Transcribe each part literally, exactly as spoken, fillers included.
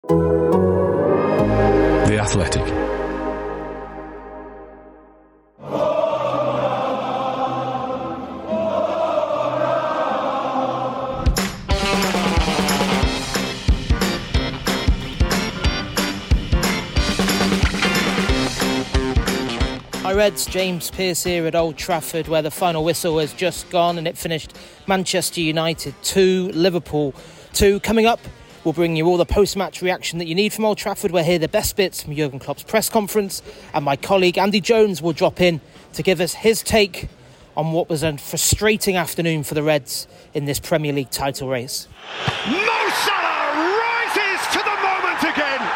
The Athletic. Hi Reds, James Pearce here at Old Trafford, where the final whistle has just gone and it finished Manchester United two, Liverpool two. Coming up, we'll bring you all the post-match reaction that you need from Old Trafford. We'll hear the best bits from Jurgen Klopp's press conference, and my colleague Andy Jones will drop in to give us his take on what was a frustrating afternoon for the Reds in this Premier League title race. Mo Salah rises to the moment again.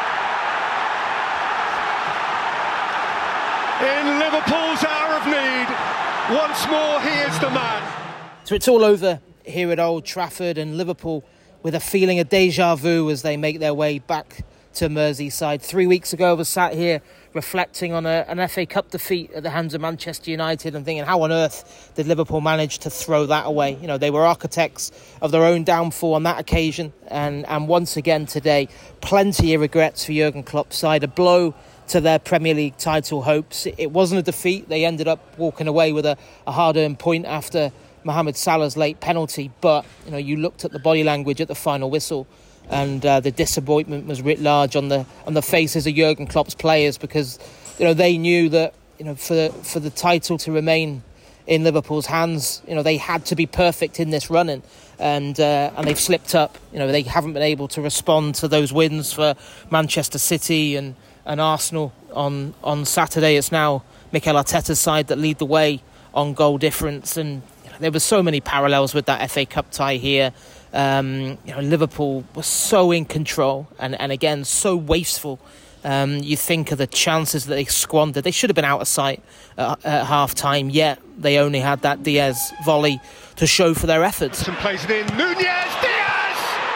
In Liverpool's hour of need, once more he is the man. So it's all over here at Old Trafford, and Liverpool with a feeling of deja vu as they make their way back to Merseyside. Three weeks ago I was sat here reflecting on a, an F A Cup defeat at the hands of Manchester United and thinking, how on earth did Liverpool manage to throw that away? You know, they were architects of their own downfall on that occasion, and, and once again today, plenty of regrets for Jurgen Klopp's side. A blow to their Premier League title hopes. It wasn't a defeat. They ended up walking away with a, a hard-earned point after Mohamed Salah's late penalty, but you know, you looked at the body language at the final whistle, and uh, the disappointment was writ large on the on the faces of Jurgen Klopp's players, because you know they knew that you know for for the title to remain in Liverpool's hands, you know they had to be perfect in this running, and uh, and they've slipped up. You know they haven't been able to respond to those wins for Manchester City and. and Arsenal on, on Saturday. It's now Mikel Arteta's side that lead the way on goal difference, and you know, there were so many parallels with that F A Cup tie here. Um, you know, Liverpool was so in control and, and again so wasteful. Um, you think of the chances that they squandered. They should have been out of sight at, at half time, yet they only had that Diaz volley to show for their efforts. And plays it in. Nunez, Diaz!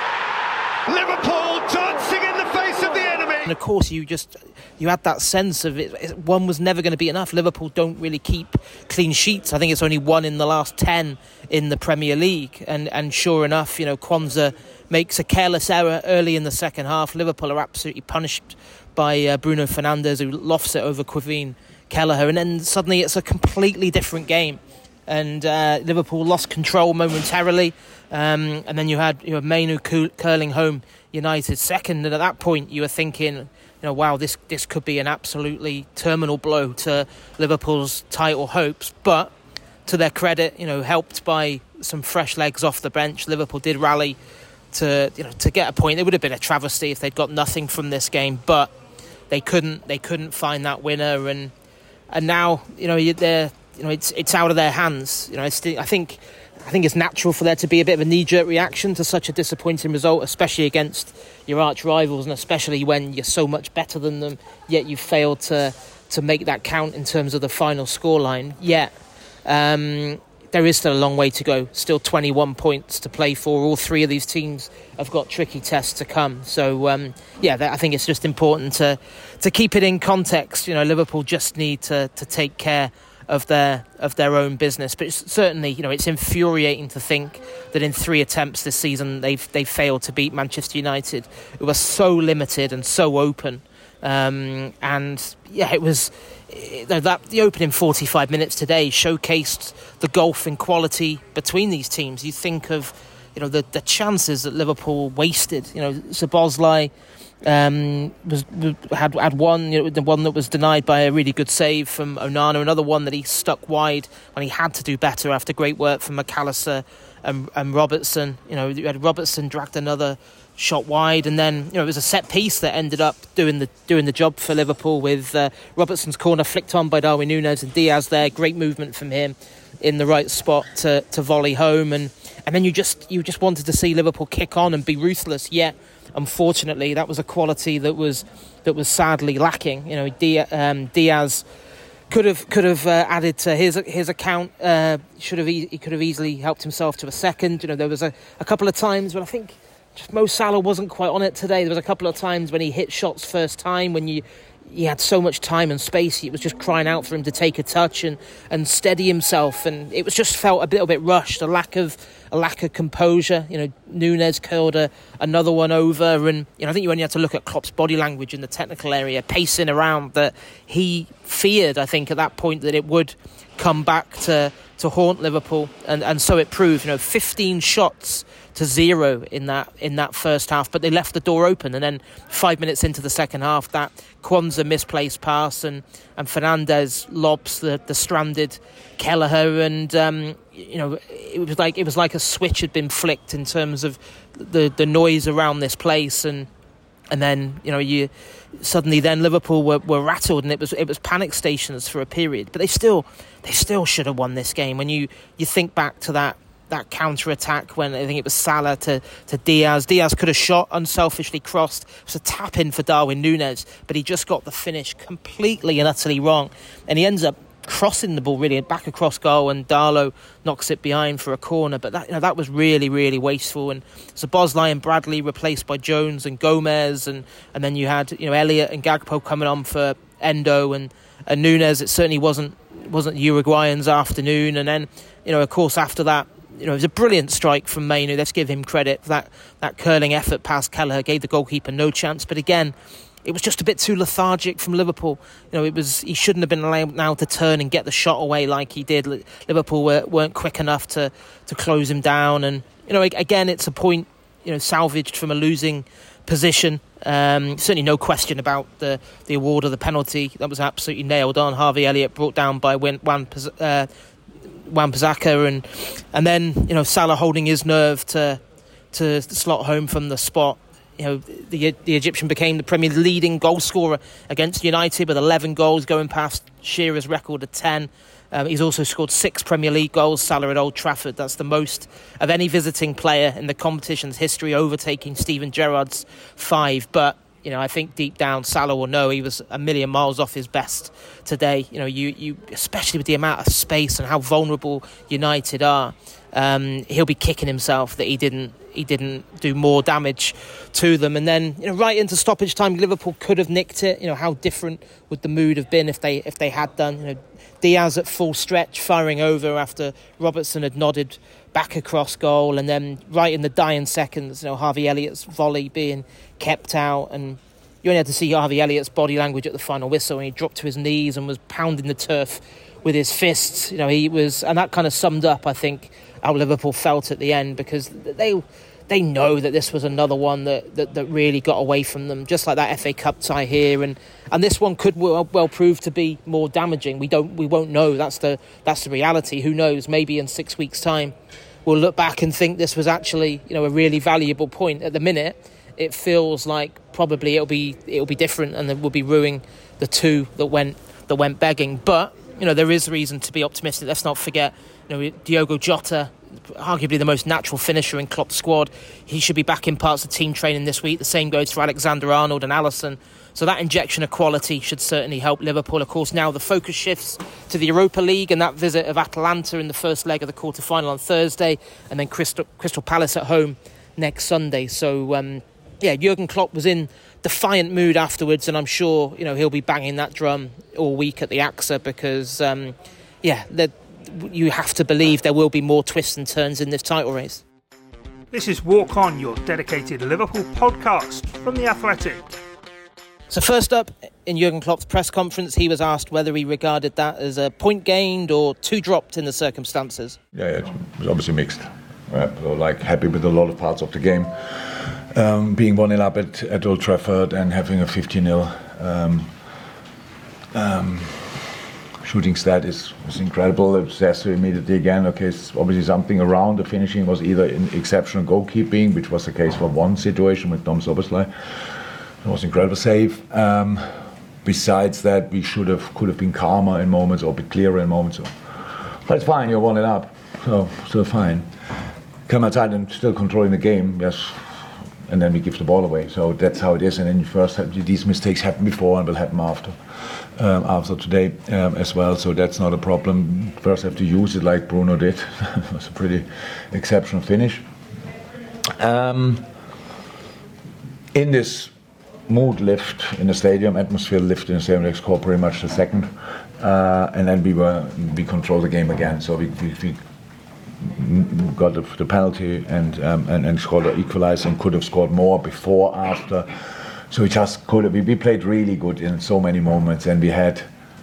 Liverpool dancing in the face of the enemy. And of course, you just you had that sense of it. One was never going to be enough. Liverpool don't really keep clean sheets. I think it's only one in the last ten in the Premier League. And and sure enough, you know, Kwanzaa makes a careless error early in the second half. Liverpool are absolutely punished by uh, Bruno Fernandes, who lofts it over Kevin Kelleher, and then suddenly it's a completely different game. And uh, Liverpool lost control momentarily, um, and then you had you know Mainu curling home United second, and at that point you were thinking, you know, wow, this this could be an absolutely terminal blow to Liverpool's title hopes. But to their credit, you know, helped by some fresh legs off the bench, Liverpool did rally to you know to get a point. It would have been a travesty if they'd got nothing from this game, but they couldn't. They couldn't find that winner, and and now you know they're. You know, it's it's out of their hands. You know, it's, I think I think it's natural for there to be a bit of a knee-jerk reaction to such a disappointing result, especially against your arch rivals, and especially when you're so much better than them. Yet you failed to to make that count in terms of the final scoreline. Yet um, there is still a long way to go. Still twenty-one points to play for. All three of these teams have got tricky tests to come. So um, yeah, I think it's just important to to keep it in context. You know, Liverpool just need to to take care of their of their own business, but it's certainly, you know, it's infuriating to think that in three attempts this season they've they've failed to beat Manchester United, who are so limited and so open. Um, and yeah, it was it, that the opening forty-five minutes today showcased the gulf in quality between these teams. You think of, you know, the the chances that Liverpool wasted. You know, Szoboszlai Um, was had had one, you know, the one that was denied by a really good save from Onana, another one that he stuck wide when he had to do better after great work from McAllister and, and Robertson. You know, you had Robertson dragged another shot wide, and then you know it was a set piece that ended up doing the doing the job for Liverpool with uh, Robertson's corner flicked on by Darwin Núñez, and Diaz there, great movement from him in the right spot to, to volley home, and and then you just you just wanted to see Liverpool kick on and be ruthless. Yet unfortunately, that was a quality that was that was sadly lacking. You know, Diaz, um, Diaz could have could have uh, added to his his account. Uh, should have he could have easily helped himself to a second. You know, there was a, a couple of times when I think just Mo Salah wasn't quite on it today. There was a couple of times when he hit shots first time when you he had so much time and space. It was just crying out for him to take a touch and, and steady himself, and it was just felt a little bit rushed. A lack of a lack of composure. You know, Núñez curled a, another one over, and you know I think you only had to look at Klopp's body language in the technical area, pacing around, that he feared. I think at that point that it would come back to, to haunt Liverpool, and, and so it proved. You know, fifteen shots to zero in that in that first half, but they left the door open, and then five minutes into the second half, that Kwanzaa misplaced pass and, and Fernandes lobs the, the stranded Kelleher, and um, you know it was like it was like a switch had been flicked in terms of the the noise around this place, and and then you know you suddenly then Liverpool were, were rattled, and it was it was panic stations for a period, but they still they still should have won this game. When you you think back to that. That counter-attack when I think it was Salah to, to Diaz. Diaz could have shot, unselfishly crossed. It was a tap-in for Darwin Núñez, but he just got the finish completely and utterly wrong. And he ends up crossing the ball really back across goal, and Darlow knocks it behind for a corner. But that you know, that was really, really wasteful. And so Bosley and Bradley replaced by Jones and Gomez, and, and then you had you know Elliott and Gakpo coming on for Endo and, and Núñez. It certainly wasn't wasn't Uruguayan's afternoon. And then you know of course after that, you know, it was a brilliant strike from Mainu. Let's give him credit for that, that curling effort past Kelleher. Gave the goalkeeper no chance. But again, it was just a bit too lethargic from Liverpool. You know, it was he shouldn't have been allowed now to turn and get the shot away like he did. Liverpool were, weren't quick enough to, to close him down. And, you know, again, it's a point, you know, salvaged from a losing position. Um, certainly no question about the, the award of the penalty. That was absolutely nailed on. Harvey Elliott brought down by Wan uh, Wan-Bissaka, and and then you know Salah holding his nerve to to slot home from the spot. You know the the Egyptian became the Premier leading goal scorer against United with eleven goals, going past Shearer's record of ten. Um, he's also scored six Premier League goals, Salah, at Old Trafford. That's the most of any visiting player in the competition's history, overtaking Steven Gerrard's five. But you know, I think deep down Salah will know he was a million miles off his best today. You know, you, you especially with the amount of space and how vulnerable United are, um, he'll be kicking himself that he didn't he didn't do more damage to them. And then, you know, right into stoppage time, Liverpool could have nicked it. You know, how different would the mood have been if they if they had done? You know, Diaz at full stretch, firing over after Robertson had nodded back across goal, and then right in the dying seconds, you know, Harvey Elliott's volley being kept out, and you only had to see Harvey Elliott's body language at the final whistle, and he dropped to his knees and was pounding the turf with his fists. You know, he was, and that kind of summed up, I think, how Liverpool felt at the end, because they they know that this was another one that, that, that really got away from them, just like that F A Cup tie here, and, and this one could well, well prove to be more damaging. We don't we won't know. That's the that's the reality. Who knows? Maybe in six weeks' time, we'll look back and think this was actually you know a really valuable point. At the minute, it feels like probably it'll be it'll be different, and then we'll be ruining the two that went that went begging. But you know there is reason to be optimistic. Let's not forget, you know, Diogo Jota, arguably the most natural finisher in Klopp's squad. He should be back in parts of team training this week. The same goes for Alexander-Arnold and Alisson. So that injection of quality should certainly help Liverpool. Of course, now the focus shifts to the Europa League and that visit of Atalanta in the first leg of the quarter-final on Thursday, and then Crystal, Crystal Palace at home next Sunday. So, um, yeah, Jurgen Klopp was in defiant mood afterwards, and I'm sure you know he'll be banging that drum all week at the A X A because, um, yeah, the you have to believe there will be more twists and turns in this title race. This is Walk On, your dedicated Liverpool podcast from The Athletic. So first up, in Jurgen Klopp's press conference, he was asked whether he regarded that as a point gained or two dropped in the circumstances. Yeah, yeah, it was obviously mixed. Right? So, like, happy with a lot of parts of the game. Um, being one nil up at, at Old Trafford and having a fifteen nil um, um, shooting stat is, is incredible. It says immediately again, okay, it's obviously something around. The finishing was either in exceptional goalkeeping, which was the case for one situation with Tom Szoboszlai. It was an incredible save. Um, besides that, we should have, could have been calmer in moments or be clearer in moments. But it's fine, you're one nil up, so still fine. Come outside and still controlling the game, yes. And then we give the ball away. So that's how it is. And then you first have, these mistakes happen before and will happen after. Um, after today um, as well, so that's not a problem. First have to use it like Bruno did. It was a pretty exceptional finish. Um, in this mood lift in the stadium, atmosphere lift in the stadium. They scored pretty much the second, uh, and then we were we controlled the game again. So we we, we got the, the penalty and, um, and and scored the equalizer and could have scored more before, after. So we just could have. We, we played really good in so many moments, and we had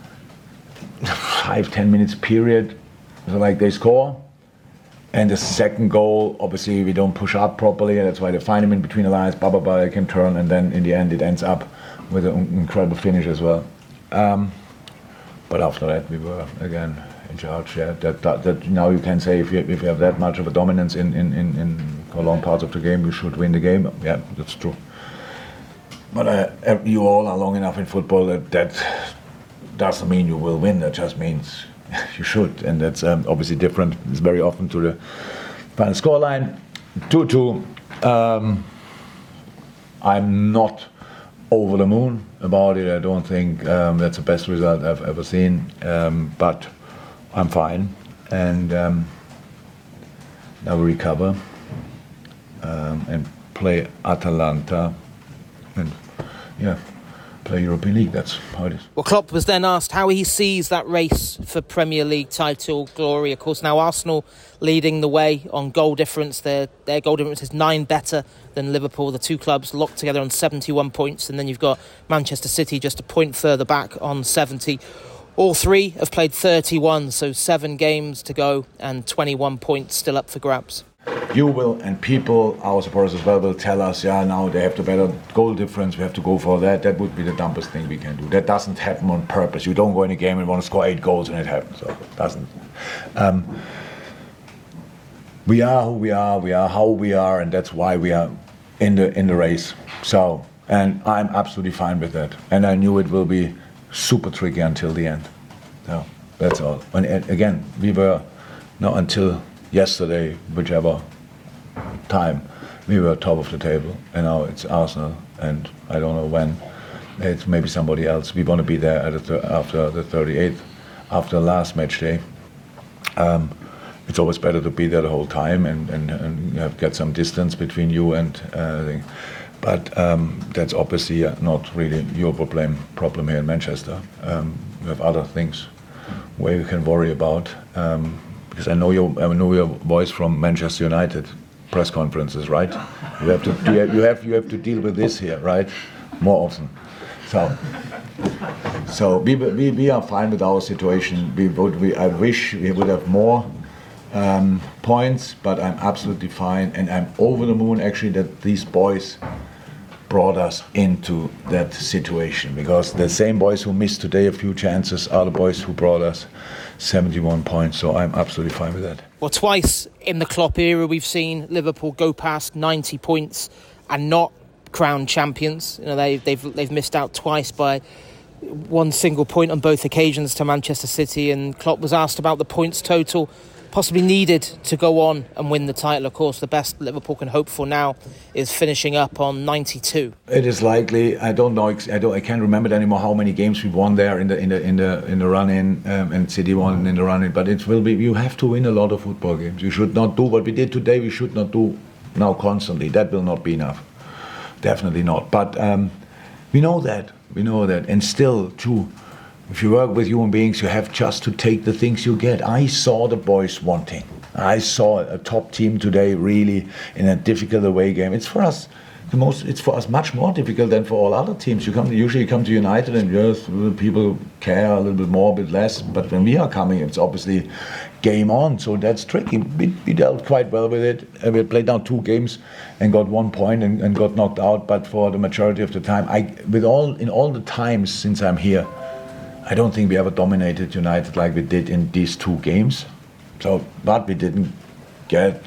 five ten minutes period. So like they score. And the second goal, obviously, we don't push up properly, and that's why they find him in between the lines, blah, blah, blah, they can turn, and then in the end it ends up with an incredible finish as well. Um, but after that, we were, again, in charge. Yeah, that, that, that now you can say if you, if you have that much of a dominance in, in, in, in for long parts of the game, you should win the game. Yeah, that's true. But uh, you all are long enough in football that that doesn't mean you will win, that just means you should, and that's um, obviously different. It's very often to the final scoreline. two two. Um, I'm not over the moon about it. I don't think um, that's the best result I've ever seen, um, but I'm fine. And um, now we recover um, and play Atalanta, and yeah, play European League. That's how it is. Well, Klopp was then asked how he sees that race for Premier League title glory. Of course, now Arsenal leading the way on goal difference. Their their goal difference is nine better than Liverpool. The two clubs locked together on seventy-one points, and then you've got Manchester City just a point further back on seventy. All three have played thirty-one, so seven games to go and twenty-one points still up for grabs. You will, and people, our supporters as well, will tell us, yeah, now they have the better goal difference, we have to go for that. That would be the dumbest thing we can do. That doesn't happen on purpose. You don't go in a game and want to score eight goals and it happens. So it doesn't. Um, we are who we are, we are how we are, and that's why we are in the in the race. So, and I'm absolutely fine with that. And I knew it will be super tricky until the end. So that's all. And again, we were not until yesterday, whichever time, we were top of the table, and now it's Arsenal, and I don't know when. It's maybe somebody else. We want to be there at the, after the thirty-eighth, after the last match day. Um, it's always better to be there the whole time and, and, and have, get some distance between you and uh, thing. But um, that's obviously not really your problem, problem here in Manchester. Um, you have other things where you can worry about. Um, Because I know your, I know your voice from Manchester United press conferences, right? You have to, you have, you have to deal with this here, right? More often. So, so we, we, we are fine with our situation. We would, we, I wish we would have more um, points, but I'm absolutely fine, and I'm over the moon actually that these boys brought us into that situation, because the same boys who missed today a few chances are the boys who brought us seventy-one points, so I'm absolutely fine with that. Well, twice in the Klopp era we've seen Liverpool go past ninety points and not crowned champions. You know, they, they've they've missed out twice by one single point on both occasions to Manchester City, and Klopp was asked about the points total possibly needed to go on and win the title. Of course, the best Liverpool can hope for now is finishing up on ninety-two. It is likely. I don't know. I don't. I can't remember anymore how many games we won there in the in the in the in the run-in, um, and City won in the run-in. But it will be. You have to win a lot of football games. You should not do what we did today. We should not do now constantly. That will not be enough. Definitely not. But um, we know that. We know that. And still, too. If you work with human beings, you have just to take the things you get. I saw the boys wanting. I saw a top team today really in a difficult away game. It's for us the most. It's for us much more difficult than for all other teams. You come usually come to United and yes, people care a little bit more, a bit less. But when we are coming, it's obviously game on. So that's tricky. We, we dealt quite well with it. Uh, we played down two games and got one point and, and got knocked out. But for the majority of the time, I with all in all the times since I'm here, I don't think we ever dominated United like we did in these two games. So, but we didn't get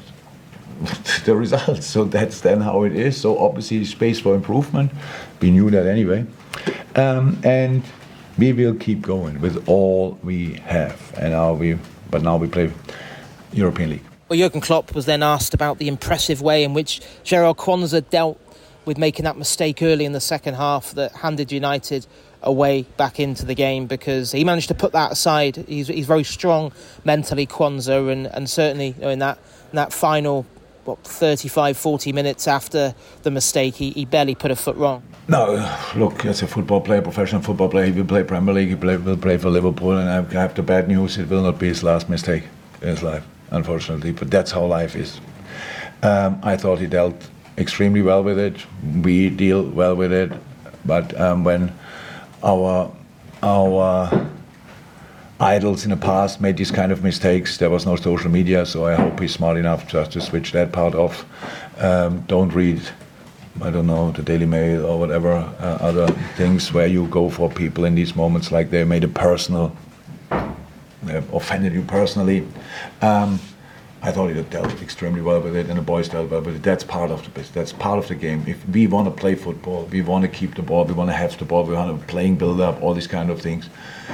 the results. So that's then how it is. So obviously space for improvement. We knew that anyway. Um, and we will keep going with all we have. And now we, but now we play European League. Well, Jurgen Klopp was then asked about the impressive way in which Gerard Kwanzaa dealt with making that mistake early in the second half that handed United away back into the game, because he managed to put that aside. He's he's very strong mentally, Kwanzaa, and, and certainly, you know, in that in that final what, thirty-five, forty minutes after the mistake, he, he barely put a foot wrong. No, look, as a football player, professional football player, he will play Premier League, he play, will play for Liverpool, and I have the bad news, it will not be his last mistake in his life, unfortunately, but that's how life is. Um, I thought he dealt extremely well with it, we deal well with it, but um, when our our idols in the past made these kind of mistakes, there was no social media, so I hope he's smart enough just to switch that part off. Um, don't read, I don't know, the Daily Mail or whatever, uh, other things where you go for people in these moments like they made it personal, they offended you personally. Um, I thought he dealt extremely well with it, and the boys dealt well with it. That's part of the business. That's part of the game. If we want to play football, we want to keep the ball, we want to have the ball, we want to playing build-up, all these kind of things.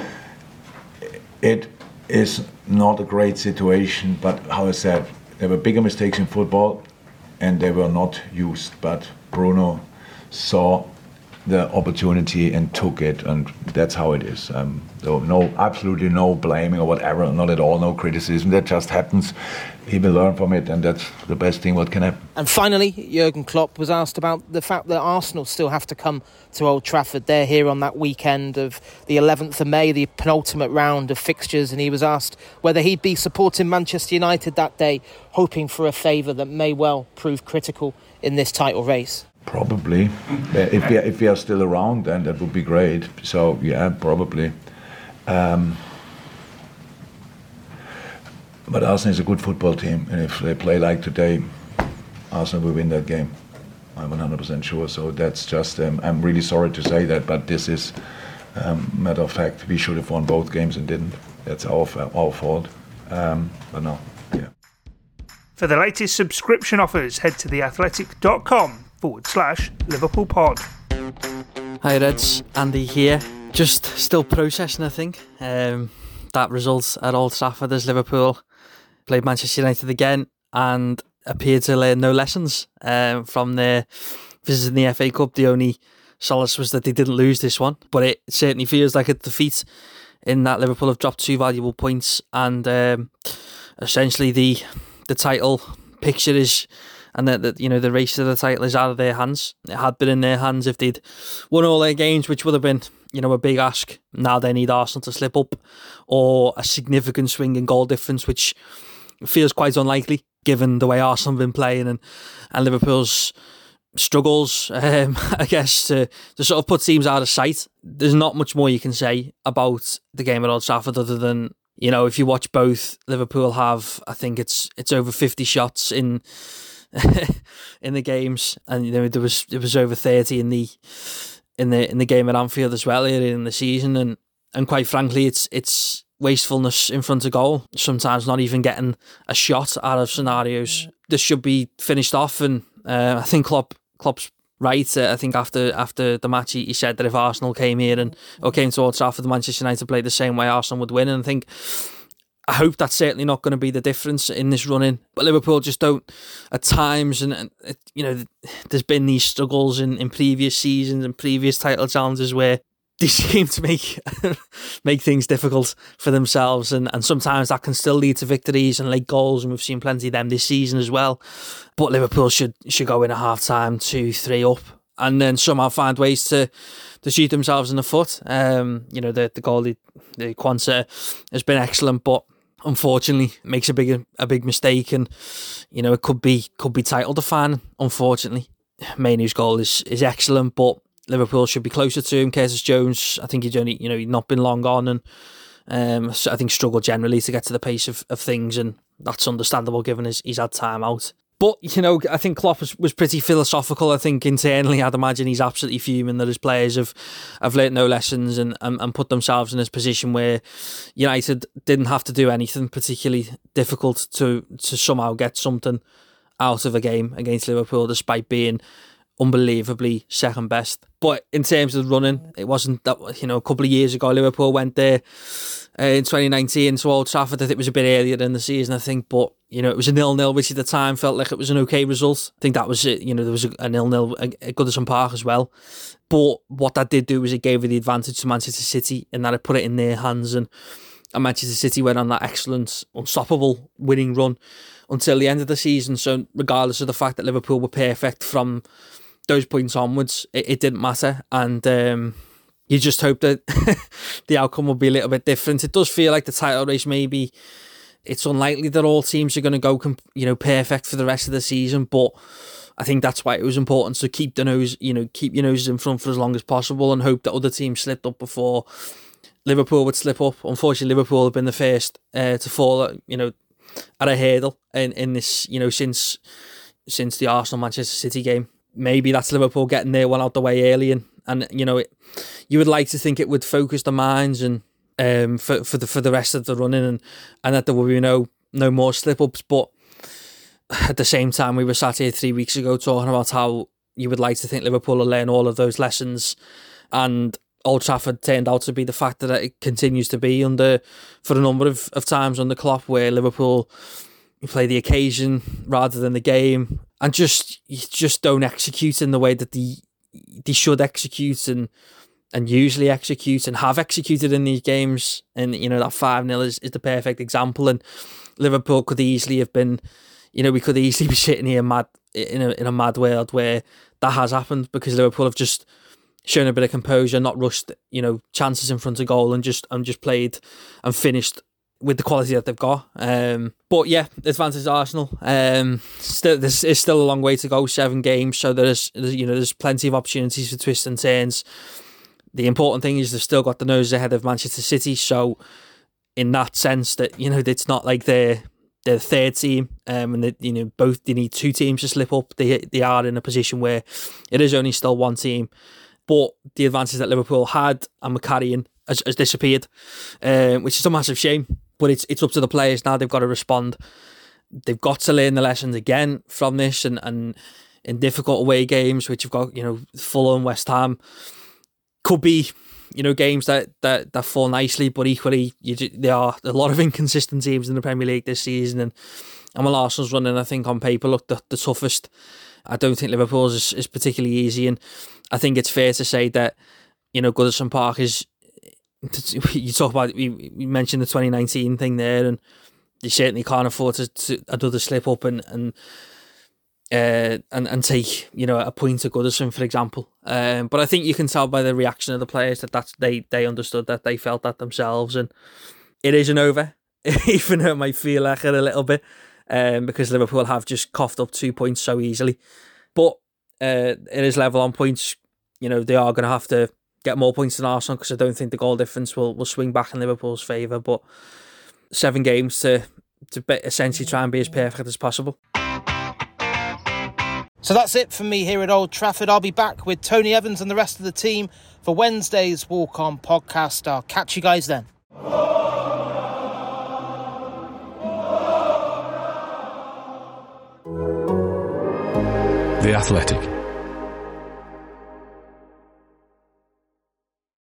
It is not a great situation, but how I said, there were bigger mistakes in football, and they were not used. But Bruno saw the opportunity and took it, and that's how it is. Um, so no, absolutely no blaming or whatever, not at all, no criticism. That just happens. He will learn from it, and that's the best thing what can happen. And finally, Jurgen Klopp was asked about the fact that Arsenal still have to come to Old Trafford. They're here on that weekend of the eleventh of May, the penultimate round of fixtures, and he was asked whether he'd be supporting Manchester United that day, hoping for a favour that may well prove critical in this title race. Probably. if we are, if we are still around, then that would be great. So yeah, probably. Um, but Arsenal is a good football team, and if they play like today, Arsenal will win that game. I'm one hundred percent sure. So that's just. Um, I'm really sorry to say that, but this is um, matter of fact. We should have won both games and didn't. That's our our fault. Um, but no, yeah. For the latest subscription offers, head to theathletic.com forward slash Liverpool pod. Hi Reds, Andy here. Just still processing, I think, um, that result at Old Trafford as Liverpool played Manchester United again and appeared to learn no lessons um, from their visit in the F A Cup. The only solace was that they didn't lose this one, but it certainly feels like a defeat in that Liverpool have dropped two valuable points, and um, essentially the the title picture is, and that, that you know the race to the title is out of their hands. It had been in their hands if they'd won all their games, which would have been, you know, a big ask. Now they need Arsenal to slip up, or a significant swing in goal difference, which feels quite unlikely given the way Arsenal have been playing and, and Liverpool's struggles, um, I guess, to, to sort of put teams out of sight. There's not much more you can say about the game at Old Trafford other than, you know, if you watch both, Liverpool have, I think it's it's over fifty shots in in the games, and you know there was it was over thirty in the in the in the game at Anfield as well earlier in the season, and and quite frankly, it's it's wastefulness in front of goal. Sometimes not even getting a shot out of scenarios. This should be finished off, and uh, I think Klopp Klopp's right. Uh, I think after after the match, he, he said that if Arsenal came here and or came to Old Trafford, Manchester United played the same way, Arsenal would win. And I think, I hope that's certainly not going to be the difference in this run-in. But Liverpool just don't, at times, and, and it, you know, there's been these struggles in, in previous seasons and previous title challenges where they seem to make make things difficult for themselves, and, and sometimes that can still lead to victories and late goals, and we've seen plenty of them this season as well. But Liverpool should should go in at half time two three up, and then somehow find ways to to shoot themselves in the foot. Um, you know, the the goalie, the Quansah, has been excellent, but unfortunately makes a big a big mistake, and you know it could be could be title defining. Unfortunately, Mainoo's goal is is excellent, but Liverpool should be closer to him. Curtis Jones, I think he's only, you know, he's not been long on, and um, so I think struggled generally to get to the pace of, of things, and that's understandable given his, he's had time out. But, you know, I think Klopp was, was pretty philosophical. I think internally, I'd imagine he's absolutely fuming that his players have, have learnt no lessons and, and, and put themselves in this position where United didn't have to do anything particularly difficult to, to somehow get something out of a game against Liverpool, despite being unbelievably second best. But in terms of running, it wasn't that, you know, a couple of years ago Liverpool went there uh, in twenty nineteen to Old Trafford. I think it was a bit earlier in the season, I think, but you know, it was a nil-nil, which at the time felt like it was an okay result. I think that was it. You know, there was a, a nil-nil at Goodison Park as well. But what that did do was it gave the advantage to Manchester City, in that it put it in their hands, and, and Manchester City went on that excellent, unstoppable winning run until the end of the season. So regardless of the fact that Liverpool were perfect from those points onwards, it, it didn't matter. And um, you just hope that the outcome will be a little bit different. It does feel like the title race, maybe it's unlikely that all teams are going to go, you know, perfect for the rest of the season, but I think that's why it was important to keep the nose, you know, keep your noses in front for as long as possible and hope that other teams slipped up before Liverpool would slip up. Unfortunately, Liverpool have been the first uh, to fall, you know, at a hurdle in, in this, you know, since since the Arsenal-Manchester City game. Maybe that's Liverpool getting their one out the way early, and, and you know, it, you would like to think it would focus the minds and um for for the for the rest of the running, and, and that there will be no no more slip-ups. But at the same time, we were sat here three weeks ago talking about how you would like to think Liverpool will learn all of those lessons, and Old Trafford turned out to be the factor that it continues to be under for a number of, of times under Klopp, where Liverpool play the occasion rather than the game, and just just don't execute in the way that they they should execute and and usually execute and have executed in these games. And you know, that five nil is, is the perfect example. And Liverpool could easily have been, you know, we could easily be sitting here mad in a in a mad world where that has happened, because Liverpool have just shown a bit of composure, not rushed, you know, chances in front of goal, and just and just played and finished with the quality that they've got. Um, but yeah, advantage Arsenal. Um, still, there's, there's still a long way to go. Seven games, so there's, there's you know there's plenty of opportunities for twists and turns. The important thing is they've still got the nose ahead of Manchester City. So in that sense, that you know it's not like they're they're the third team, um, and they, you know both they need two teams to slip up. They they are in a position where it is only still one team. But the advantage that Liverpool had and were carrying has, has disappeared, um, which is a massive shame. But it's it's up to the players now. They've got to respond. They've got to learn the lessons again from this, and, and in difficult away games, which you've got, you know, Fulham, West Ham, could be, you know, games that, that, that fall nicely, but equally you, there are a lot of inconsistent teams in the Premier League this season, and, and while Arsenal's running, I think on paper, look the, the toughest. I don't think Liverpool's is, is particularly easy, and I think it's fair to say that, you know, Goodison Park is, you talk about, we, we mentioned the twenty nineteen thing there, and they certainly can't afford to, to another slip up and and, uh, and and take, you know, a point at Goodison, for example. Um, but I think you can tell by the reaction of the players that that's, they, they understood that, they felt that themselves, and it isn't over, even though it might feel like it a little bit, um, because Liverpool have just coughed up two points so easily. But uh, it is level on points. You know, they are going to have to get more points than Arsenal, because I don't think the goal difference will, will swing back in Liverpool's favour. But seven games to to essentially try and be as perfect as possible. So that's it from me here at Old Trafford. I'll be back with Tony Evans and the rest of the team for Wednesday's Walk On podcast. I'll catch you guys then. The Athletic.